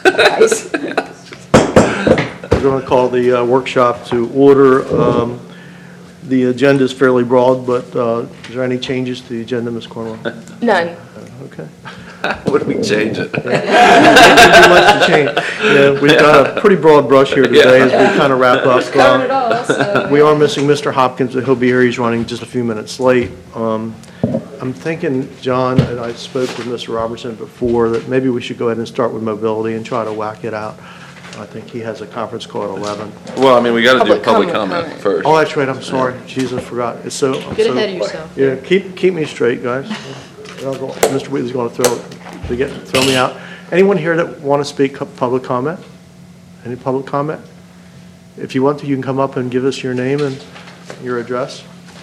Guys. We're going to call the workshop to order. The agenda is fairly broad, but is there any changes to the agenda, Ms. Cornwell? None. Okay. Would we change it? Too much to change. Yeah, we've got a pretty broad brush here today as we kind of wrap up. Covered it all, so. We are missing Mr. Hopkins, but he'll be here. He's running just a few minutes late. I'm thinking, John, and I spoke with Mr. Robertson before, that maybe we should go ahead and start with mobility and try to whack it out. I think he has a conference call at 11. Well, I mean, we got to do Public public comment comment first. Oh, that's right, I'm sorry. Jeez, I forgot. It's so. Get ahead of yourself. Yeah, keep me straight, guys. Mr. Wheatley's going to throw me out. Anyone here that want to speak public comment? Any public comment? If you want to, you can come up and give us your name and your address.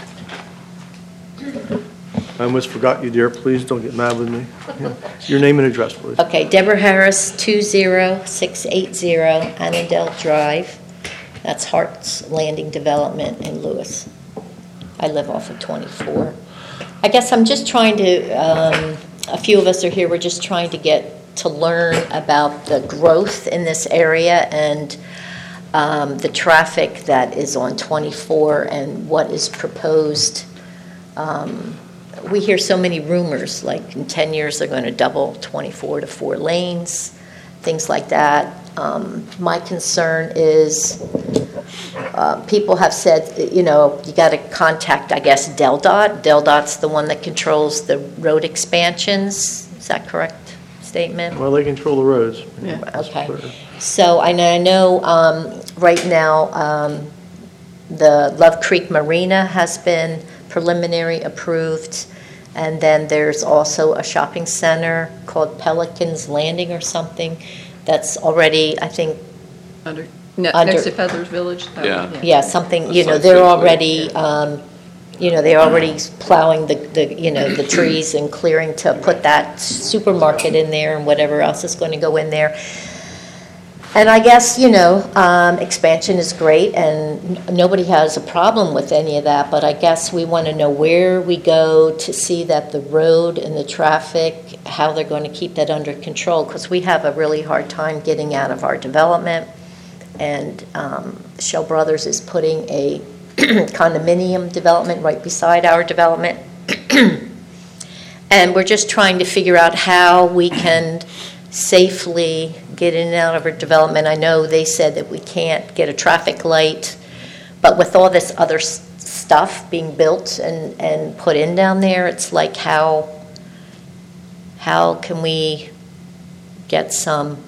I almost forgot you, dear. Please don't get mad with me. Yeah. Your name and address, please. Okay, Deborah Harris, 20680 Annandale Drive. That's Hart's Landing Development in Lewis. I live off of 24. I guess I'm just trying to, a few of us are here, we're just trying to get to learn about the growth in this area and the traffic that is on 24 and what is proposed. We hear so many rumors, like in 10 years they're going to double 24 to 4 lanes, things like that. My concern is people have said, you got to contact, I guess, DelDOT. DelDOT's the one that controls the road expansions. Is that correct statement? Well, they control the roads. Yeah. Okay. So I know right now the Love Creek Marina has been preliminary approved, and then there's also a shopping center called Pelican's Landing or something that's already, I think, Under Under- next to Feathers Village? yeah, something, That sounds they're good. already, they're already plowing the trees and clearing to put that supermarket in there and whatever else is going to go in there. And I guess, expansion is great and nobody has a problem with any of that, but I guess we want to know where we go to see that the road and the traffic, how they're going to keep that under control, because we have a really hard time getting out of our development. And Shell Brothers is putting a condominium development right beside our development. And we're just trying to figure out how we can safely get in and out of our development. I know they said that we can't get a traffic light, but with all this other stuff being built and put in down there, it's like how can we get some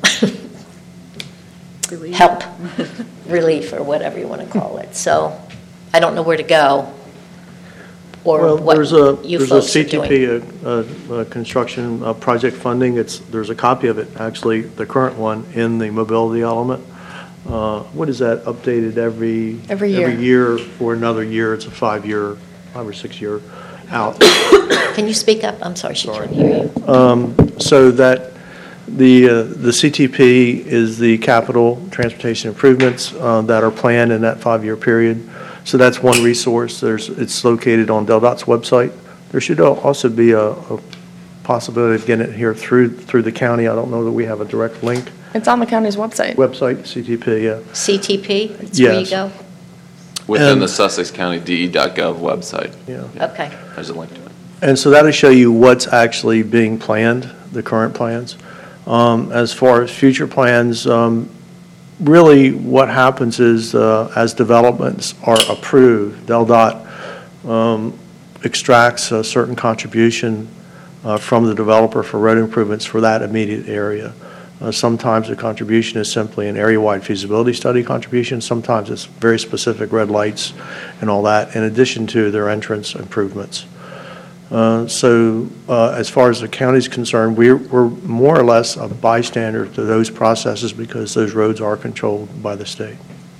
help, relief, or whatever you want to call it. So I don't know where to go or what there's you a folks are doing. CTP construction project funding. There's a copy of it, actually, the current one, in the mobility element. What is that, updated every year? Every year for another year. It's a 5 or 6 year out. Can you speak up? I'm sorry, she can't hear you. So that the CTP is the capital transportation improvements that are planned in that 5 year period. So that's one resource. It's located on DelDOT's website. There should also be a possibility of getting it here through the county. I don't know that we have a direct link. It's on the county's website. CTP, yeah. CTP, that's where you Yes. go? Within And- the Sussex County DE.gov website. Yeah. Okay. There's a link to it. And so that'll show you what's actually being planned, the current plans. As far as future plans, really what happens is as developments are approved, DelDOT extracts a certain contribution from the developer for road improvements for that immediate area. Sometimes the contribution is simply an area-wide feasibility study contribution. Sometimes it's very specific red lights and all that, in addition to their entrance improvements. So as far as the county's concerned, we're more or less a bystander to those processes because those roads are controlled by the state.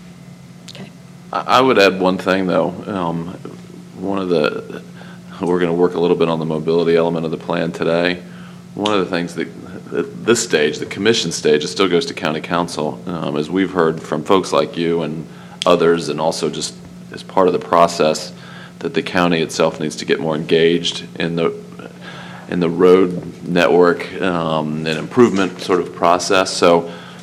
I would add one thing, though. We're going to work a little bit on the mobility element of the plan today. One of the things that at this stage, the commission stage, it still goes to county council, as we've heard from folks like you and others, and also just as part of the process, that the county itself needs to get more engaged in the road network and improvement sort of process. So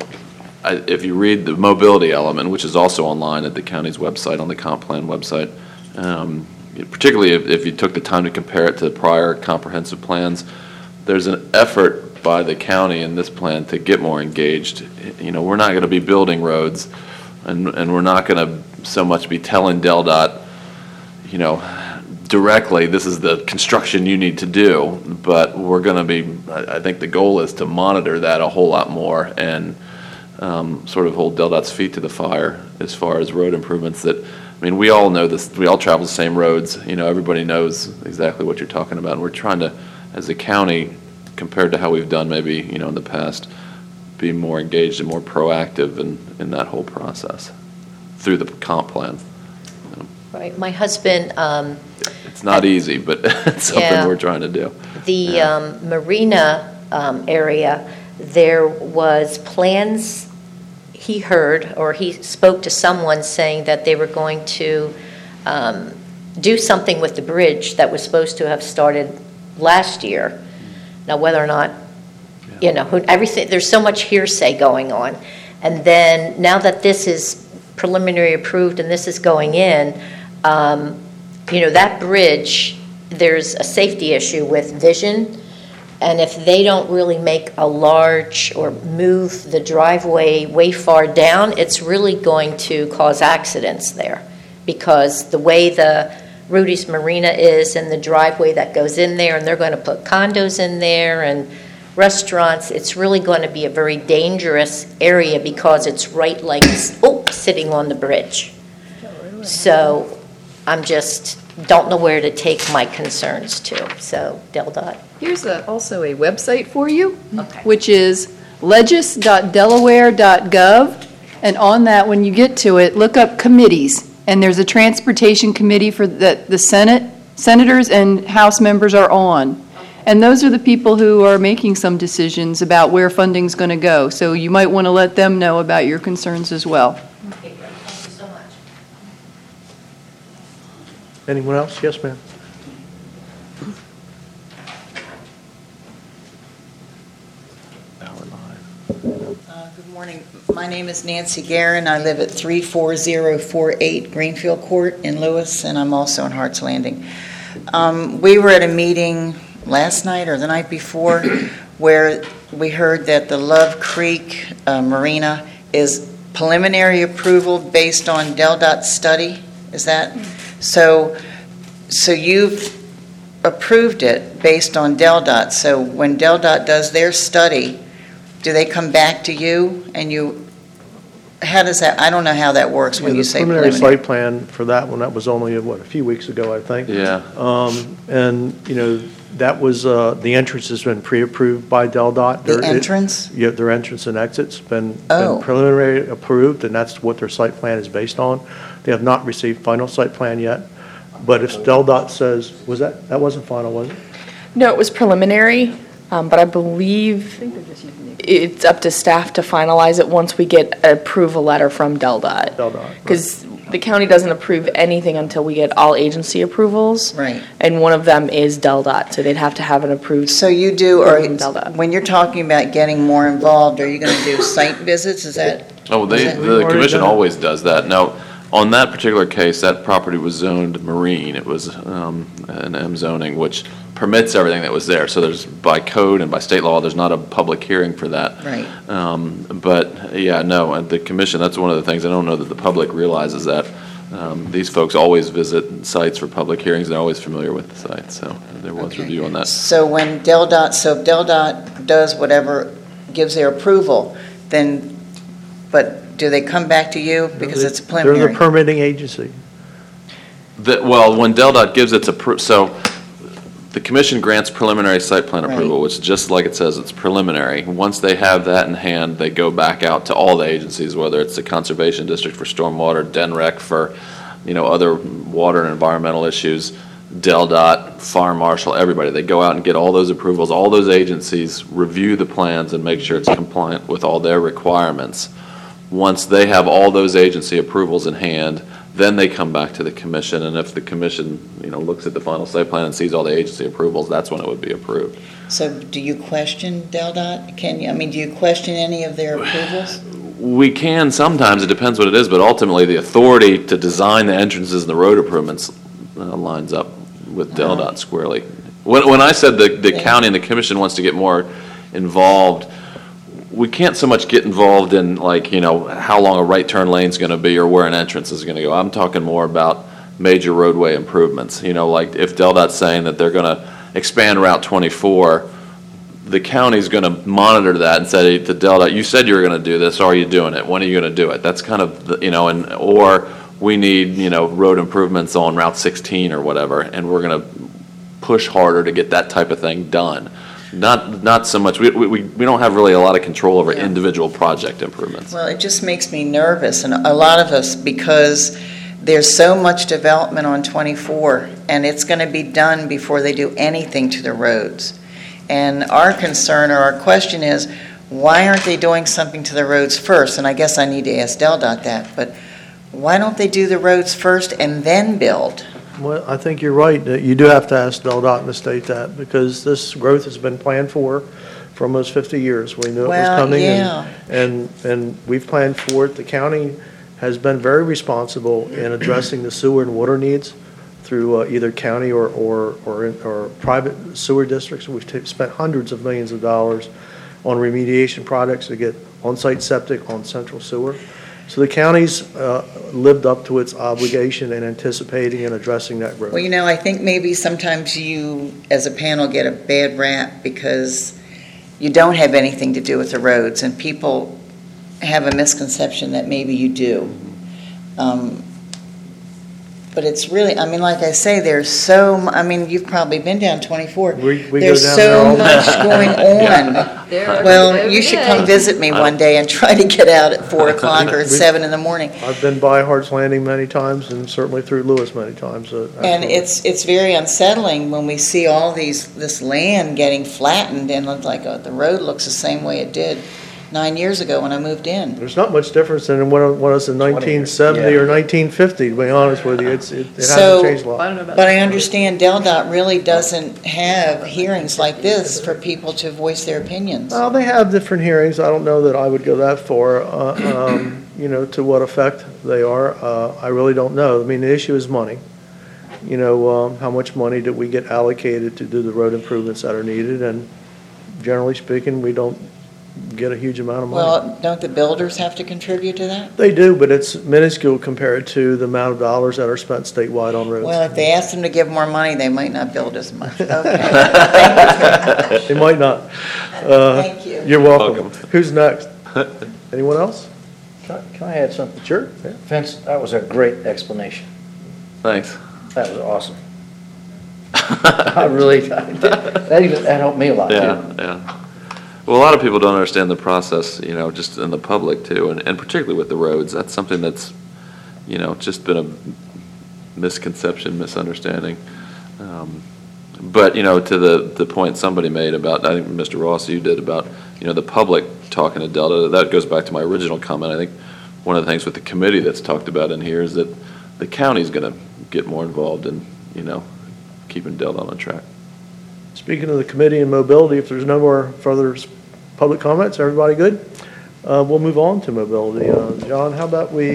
if you read the mobility element, which is also online at the county's website, on the comp plan website, particularly if you took the time to compare it to prior comprehensive plans, there's an effort by the county in this plan to get more engaged. We're not going to be building roads, and we're not going to so much be telling DelDOT, directly, this is the construction you need to do, but we're going to be, I think the goal is to monitor that a whole lot more and sort of hold DelDOT's feet to the fire as far as road improvements we all know this, we all travel the same roads, everybody knows exactly what you're talking about, and we're trying to, as a county, compared to how we've done maybe, in the past, be more engaged and more proactive in that whole process through the comp plan. Right, my husband, It's not easy, but it's something Yeah. we're trying to do. the marina area, there was plans, he heard, or he spoke to someone saying that they were going to do something with the bridge that was supposed to have started last year. Now, whether or not, everything, there's so much hearsay going on. And then, now that this is preliminary approved and this is going in, that bridge, there's a safety issue with vision. And if they don't really make a large or move the driveway way far down, it's really going to cause accidents there. Because the way the Rudy's Marina is and the driveway that goes in there, and they're going to put condos in there and restaurants, it's really going to be a very dangerous area because it's right sitting on the bridge. So I'm just, don't know where to take my concerns to. So, DelDOT. Here's also a website for you, Okay. which is legis.delaware.gov. And on that, when you get to it, look up committees. And there's a transportation committee for the senators and House members are on. And those are the people who are making some decisions about where funding's going to go. So you might want to let them know about your concerns as well. Okay, great. Thank you so much. Anyone else? Yes, ma'am. Good morning. My name is Nancy Guerin. I live at 34048 Greenfield Court in Lewis, and I'm also in Harts Landing. We were at a meeting last night or the night before where we heard that the Love Creek Marina is preliminary approval based on DelDOT study. Is that so? So you've approved it based on DelDOT. So when DelDOT does their study, do they come back to you and how does that, I don't know how that works when you say preliminary preliminary. site plan for that one, that was only, a few weeks ago, I think. Yeah. And, that was, the entrance has been pre-approved by DelDOT. The entrance? Yeah, their entrance and exit's been Oh. preliminary approved, and that's what their site plan is based on. They have not received final site plan yet, but if DelDOT says, that wasn't final, was it? No, it was preliminary, but I believe it's up to staff to finalize it once we get an approval letter from DelDOT. DelDOT, right. Because the county doesn't approve anything until we get all agency approvals. Right. And one of them is DelDOT, so they'd have to have an approved. So you do, or From DelDOT. when you're talking about getting more involved, are you going to do site visits? Is that? Oh, is that- the commission done it. always does that. Now, on that particular case, that property was zoned marine. It was an M zoning, which permits everything that was there. So there's, by code and by state law, there's not a public hearing for that. Right. But, yeah, no, and the commission, that's one of the things, I don't know that the public realizes that. These folks always visit sites for public hearings. They're always familiar with the site, so there was Okay. review on that. So when DelDOT, so if DelDOT does whatever, gives their approval, then, but do they come back to you because it's a They're preliminary? the permitting agency. Well, when DelDOT gives its so the commission grants preliminary site plan approval, Right. which just like it says, it's preliminary. Once they have that in hand, they go back out to all the agencies, whether it's the Conservation District for stormwater, DENREC for, other water and environmental issues, DelDOT, Fire Marshal, everybody. They go out and get all those approvals. All those agencies review the plans and make sure it's compliant with all their requirements. Once they have all those agency approvals in hand, then they come back to the commission, and if the commission, looks at the final site plan and sees all the agency approvals, that's when it would be approved. So do you question DelDOT? Do you question any of their approvals? we can sometimes, it depends what it is, but ultimately the authority to design the entrances and the road improvements lines up with DelDOT squarely. When I said the county and the commission wants to get more involved, we can't so much get involved in like, how long a right turn lane's going to be or where an entrance is going to go. I'm talking more about major roadway improvements. Like if DelDOT's saying that they're going to expand Route 24, the county's going to monitor that and say to DelDOT, you said you were going to do this, are you doing it? When are you going to do it? That's kind of, or we need, road improvements on Route 16 or whatever, and we're going to push harder to get that type of thing done. Not so much, we don't have really a lot of control over individual project improvements. Well, it just makes me nervous, and a lot of us, because there's so much development on 24, and it's going to be done before they do anything to the roads. And our concern or our question is, why aren't they doing something to the roads first? And I guess I need to ask DelDOT that, but why don't they do the roads first and then build? Well, I think you're right. You do have to ask DelDOT and the state that, because this growth has been planned for almost 50 years. We knew it was coming, and we've planned for it. The county has been very responsible in addressing the sewer and water needs through either county or private sewer districts. We've spent hundreds of millions of dollars on remediation projects to get on-site septic on central sewer. So the county's lived up to its obligation in anticipating and addressing that growth. Well, I think maybe sometimes you, as a panel, get a bad rap because you don't have anything to do with the roads, and people have a misconception that maybe you do. But it's really, like I say, there's you've probably been down 24. There's so much going on. Well, you should come visit me one day and try to get out at 4 o'clock or at 7 in the morning. I've been by Hart's Landing many times, and certainly through Lewis many times. And it's very unsettling when we see all this land getting flattened, and it's like the road looks the same way it did 9 years ago when I moved in. There's not much difference than when it was in 1970 or 1950, to be honest with you. It hasn't changed a lot. But I understand DelDOT really doesn't have hearings like this for people to voice their opinions. Well, they have different hearings. I don't know that I would go that far, to what effect they are. I really don't know. The issue is money. How much money do we get allocated to do the road improvements that are needed? And generally speaking, we don't get a huge amount of money. Well, don't the builders have to contribute to that? They do, but it's minuscule compared to the amount of dollars that are spent statewide on roads. Well, if they ask them to give more money, they might not build as much. Okay. They might not. Thank you. You're welcome. Who's next? Anyone else? Can I add something? Sure. Vince, that was a great explanation. Thanks. That was awesome. That helped me a lot, too. Yeah. Well, a lot of people don't understand the process, just in the public too, and particularly with the roads. That's something that's, just been a misconception, misunderstanding. But, to the point somebody made about, I think Mr. Ross, you did, about, the public talking to DelDOT, that goes back to my original comment. I think one of the things with the committee that's talked about in here is that the county's going to get more involved in, keeping DelDOT on track. Speaking of the committee and mobility, if there's no more further public comments, everybody good? We'll move on to mobility. John, how about we